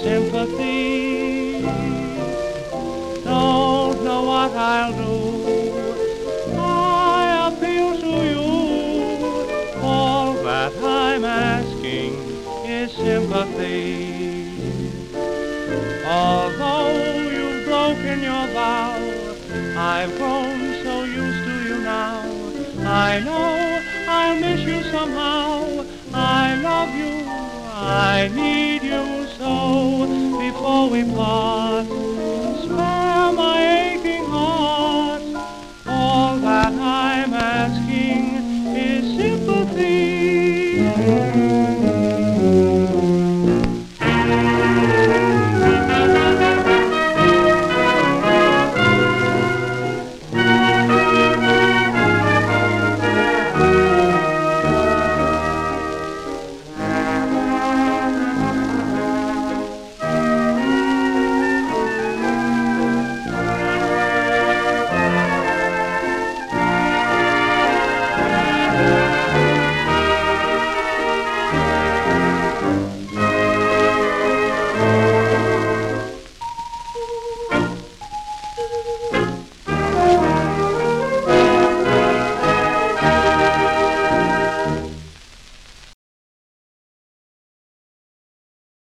sympathy. Don't know what I'll do. I appeal to you. All that I'm asking is sympathy. Although you've broken your vow, I've grown so used to you now. I know I'll miss you somehow. I love you, I need you so. Before we part,